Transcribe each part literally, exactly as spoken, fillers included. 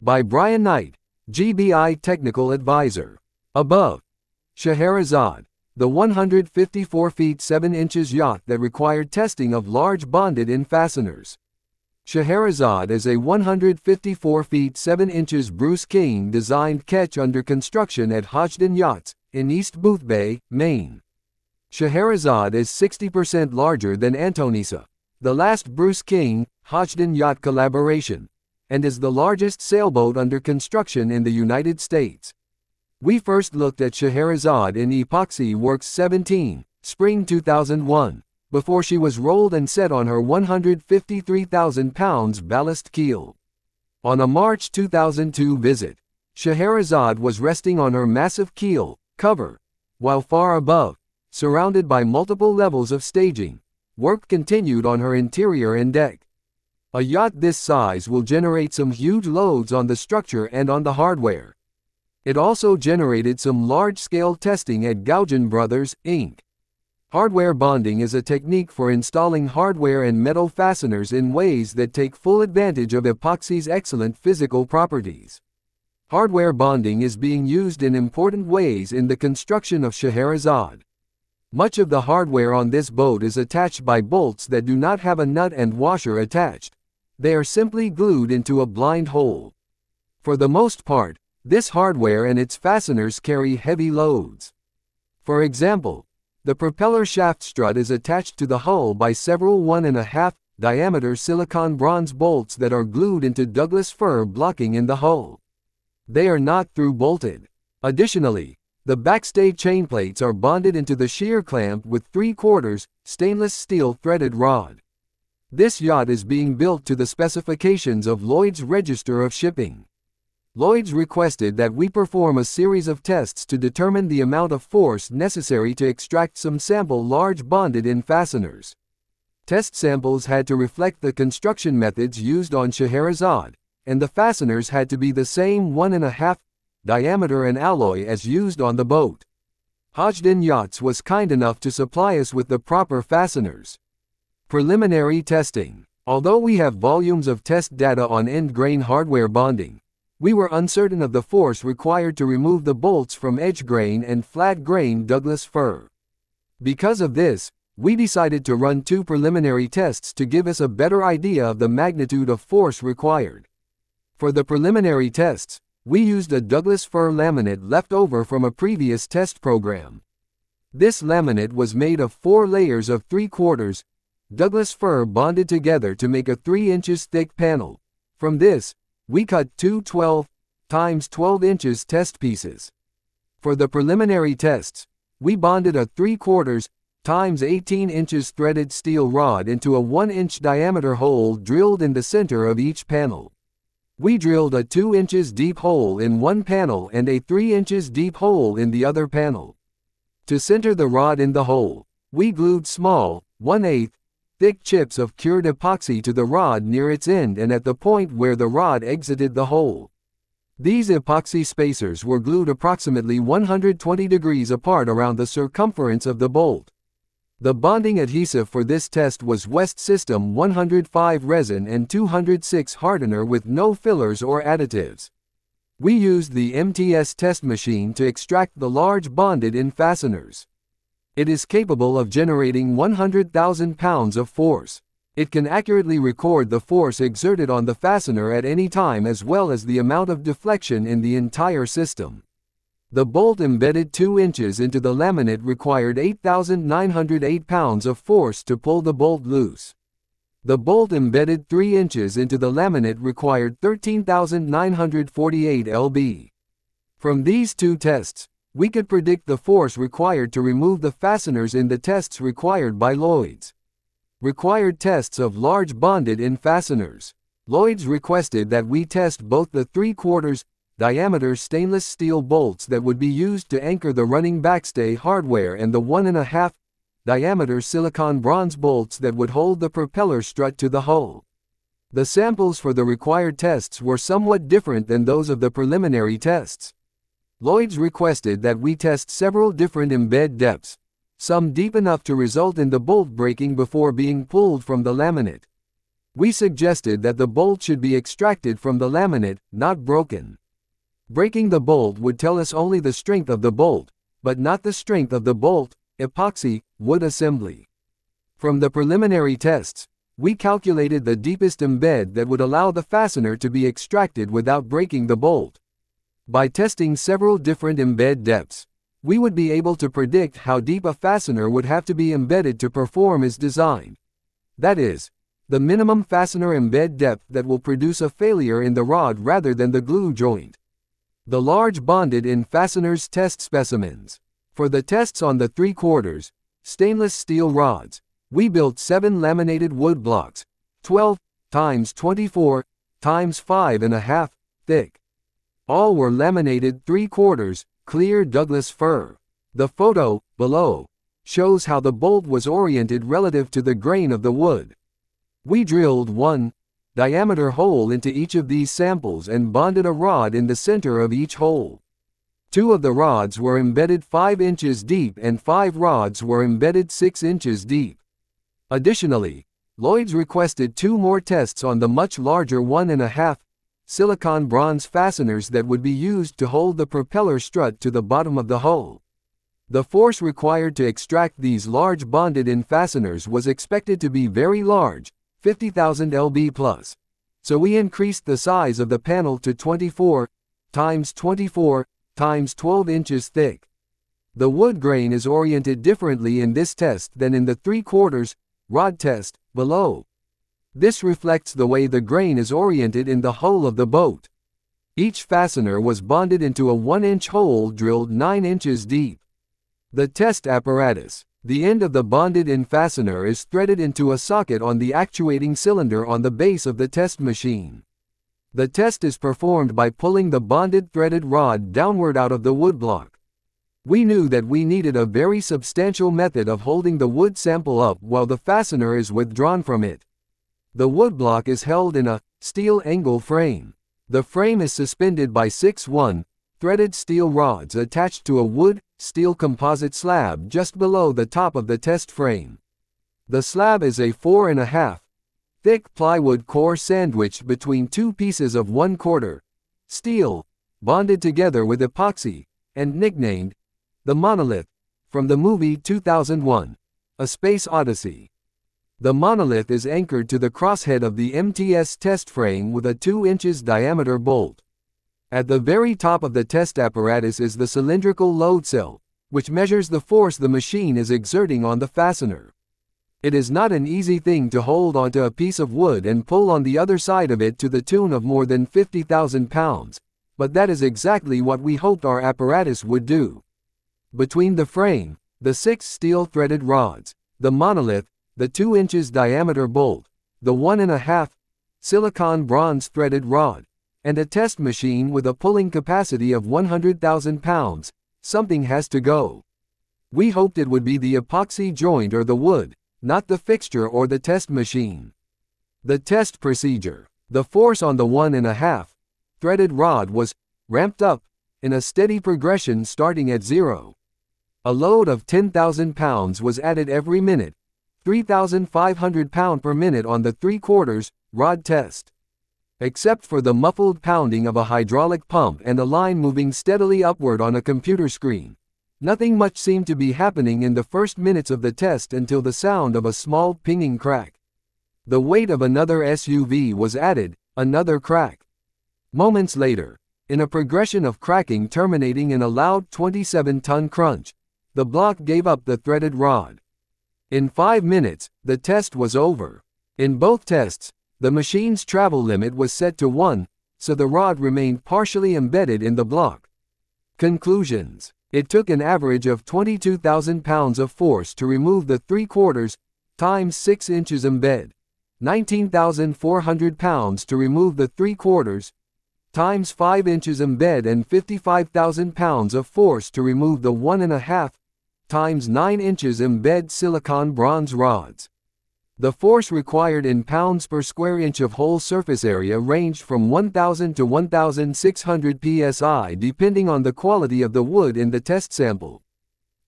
By Brian Knight, G B I Technical Advisor. Above. Scheherazade, the one hundred fifty-four feet seven inches yacht that required testing of large bonded-in fasteners. Scheherazade is a one hundred fifty-four feet seven inches Bruce King designed ketch under construction at Hodgdon Yachts, in East Boothbay, Maine. Scheherazade is sixty percent larger than Antonisa, the last Bruce King, Hodgdon yacht collaboration, and is the largest sailboat under construction in the United States. We first looked at Scheherazade in Epoxy Works seventeen, spring two thousand one, before she was rolled and set on her one hundred fifty-three thousand pounds ballast keel. On a March two thousand two visit, Scheherazade was resting on her massive keel cover, while far above, surrounded by multiple levels of staging, work continued on her interior and deck. A yacht this size will generate some huge loads on the structure and on the hardware. It also generated some large-scale testing at Gauguin Brothers, Incorporated. Hardware bonding is a technique for installing hardware and metal fasteners in ways that take full advantage of epoxy's excellent physical properties. Hardware bonding is being used in important ways in the construction of Scheherazade. Much of the hardware on this boat is attached by bolts that do not have a nut and washer attached. They are simply glued into a blind hole. For the most part, this hardware and its fasteners carry heavy loads. For example, the propeller shaft strut is attached to the hull by several one and a half diameter silicon bronze bolts that are glued into Douglas fir blocking in the hull. They are not through-bolted. Additionally, the backstay chain plates are bonded into the shear clamp with three quarters stainless steel threaded rod. This yacht is being built to the specifications of Lloyd's Register of Shipping. Lloyd's requested that we perform a series of tests to determine the amount of force necessary to extract some sample large bonded-in fasteners. Test samples had to reflect the construction methods used on Scheherazade, and the fasteners had to be the same one and a half diameter and alloy as used on the boat. Hodgdon Yachts was kind enough to supply us with the proper fasteners. Preliminary testing. Although we have volumes of test data on end grain hardware bonding, we were uncertain of the force required to remove the bolts from edge grain and flat grain Douglas fir. Because of this, we decided to run two preliminary tests to give us a better idea of the magnitude of force required. For the preliminary tests, we used a Douglas fir laminate left over from a previous test program. This laminate was made of four layers of three quarters Douglas fir bonded together to make a three inches thick panel. From this, we cut two twelve by twelve inches test pieces. For the preliminary tests, we bonded a three quarters by eighteen inches threaded steel rod into a one inch diameter hole drilled in the center of each panel. We drilled a two inches deep hole in one panel and a three inches deep hole in the other panel. To center the rod in the hole, we glued small, one eighth, thick chips of cured epoxy to the rod near its end and at the point where the rod exited the hole. These epoxy spacers were glued approximately one hundred twenty degrees apart around the circumference of the bolt. The bonding adhesive for this test was West System one hundred five resin and two hundred six hardener with no fillers or additives. We used the M T S test machine to extract the large bonded-in fasteners. It is capable of generating one hundred thousand pounds of force. It can accurately record the force exerted on the fastener at any time as well as the amount of deflection in the entire system. The bolt embedded two inches into the laminate required eight thousand nine hundred eight pounds of force to pull the bolt loose. The bolt embedded three inches into the laminate required thirteen thousand nine hundred forty-eight pounds. From these two tests, we could predict the force required to remove the fasteners in the tests required by Lloyd's. Required tests of large bonded-in fasteners. Lloyd's requested that we test both the three quarters diameter stainless steel bolts that would be used to anchor the running backstay hardware and the one and a half diameter silicon bronze bolts that would hold the propeller strut to the hull. The samples for the required tests were somewhat different than those of the preliminary tests. Lloyd's requested that we test several different embed depths, some deep enough to result in the bolt breaking before being pulled from the laminate. We suggested that the bolt should be extracted from the laminate, not broken. Breaking the bolt would tell us only the strength of the bolt, but not the strength of the bolt, epoxy, wood assembly. From the preliminary tests, we calculated the deepest embed that would allow the fastener to be extracted without breaking the bolt. By testing several different embed depths, we would be able to predict how deep a fastener would have to be embedded to perform as designed. That is, the minimum fastener embed depth that will produce a failure in the rod rather than the glue joint. The large bonded-in fasteners test specimens. For the tests on the three quarters stainless steel rods, we built seven laminated wood blocks, twelve times twenty-four times five and a half thick. All were laminated three quarters, clear Douglas fir. The photo, below, shows how the bolt was oriented relative to the grain of the wood. We drilled one diameter hole into each of these samples and bonded a rod in the center of each hole. Two of the rods were embedded five inches deep and five rods were embedded six inches deep. Additionally, Lloyd's requested two more tests on the much larger one and a half silicon bronze fasteners that would be used to hold the propeller strut to the bottom of the hull. The force required to extract these large bonded-in fasteners was expected to be very large, fifty thousand pounds plus. So we increased the size of the panel to twenty-four times twenty-four times twelve inches thick. The wood grain is oriented differently in this test than in the three quarters rod test, below. This reflects the way the grain is oriented in the hull of the boat. Each fastener was bonded into a one inch hole drilled nine inches deep. The test apparatus. The end of the bonded-in fastener is threaded into a socket on the actuating cylinder on the base of the test machine. The test is performed by pulling the bonded threaded rod downward out of the woodblock. We knew that we needed a very substantial method of holding the wood sample up while the fastener is withdrawn from it. The woodblock is held in a steel angle frame. The frame is suspended by six one threaded steel rods attached to a wood steel composite slab just below the top of the test frame. The slab is a four and a half thick plywood core sandwiched between two pieces of one quarter steel, bonded together with epoxy, and nicknamed the Monolith, from the movie two thousand one, A Space Odyssey. The monolith is anchored to the crosshead of the M T S test frame with a two inches diameter bolt. At the very top of the test apparatus is the cylindrical load cell, which measures the force the machine is exerting on the fastener. It is not an easy thing to hold onto a piece of wood and pull on the other side of it to the tune of more than fifty thousand pounds, but that is exactly what we hoped our apparatus would do. Between the frame, the six steel threaded rods, the monolith, the two inches diameter bolt, the one and a half silicon bronze threaded rod, and a test machine with a pulling capacity of one hundred thousand pounds, something has to go. We hoped it would be the epoxy joint or the wood, not the fixture or the test machine. The test procedure. The force on the one and a half threaded rod was ramped up in a steady progression starting at zero. A load of ten thousand pounds was added every minute, three thousand five hundred pounds per minute on the three quarters rod test. Except for the muffled pounding of a hydraulic pump and a line moving steadily upward on a computer screen, nothing much seemed to be happening in the first minutes of the test until the sound of a small pinging crack. The weight of another S U V was added, another crack. Moments later, in a progression of cracking terminating in a loud twenty-seven ton crunch, the block gave up the threaded rod. In five minutes, the test was over. In both tests, the machine's travel limit was set to one, so the rod remained partially embedded in the block. Conclusions. It took an average of twenty-two thousand pounds of force to remove the three quarters times six inches embed, nineteen thousand four hundred pounds to remove the three quarters times five inches embed, and fifty-five thousand pounds of force to remove the one and a half times nine inches embed silicon bronze rods. The force required in pounds per square inch of whole surface area ranged from one thousand to one thousand six hundred P S I depending on the quality of the wood in the test sample.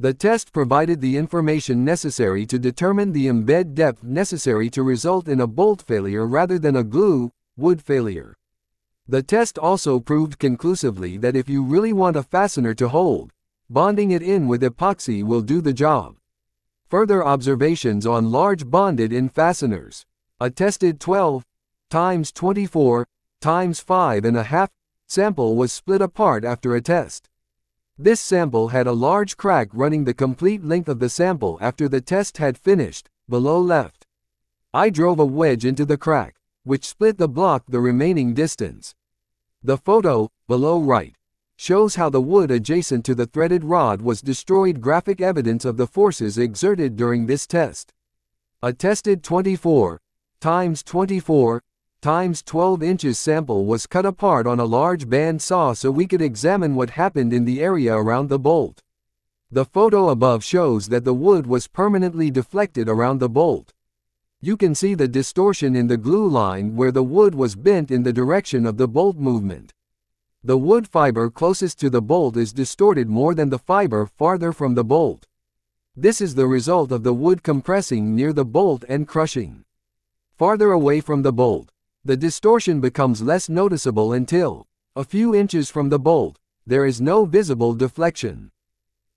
The test provided the information necessary to determine the embed depth necessary to result in a bolt failure rather than a glue, wood failure. The test also proved conclusively that if you really want a fastener to hold, bonding it in with epoxy will do the job. Further observations on large bonded-in fasteners. A tested twelve by twenty-four by five and a half sample was split apart after a test. This sample had a large crack running the complete length of the sample after the test had finished, below left. I drove a wedge into the crack, which split the block the remaining distance. The photo, below right, shows how the wood adjacent to the threaded rod was destroyed, graphic evidence of the forces exerted during this test. A tested twenty-four by twenty-four by twelve inches sample was cut apart on a large band saw so we could examine what happened in the area around the bolt. The photo above shows that the wood was permanently deflected around the bolt. You can see the distortion in the glue line where the wood was bent in the direction of the bolt movement. The wood fiber closest to the bolt is distorted more than the fiber farther from the bolt. This is the result of the wood compressing near the bolt and crushing. Farther away from the bolt, the distortion becomes less noticeable until, a few inches from the bolt, there is no visible deflection.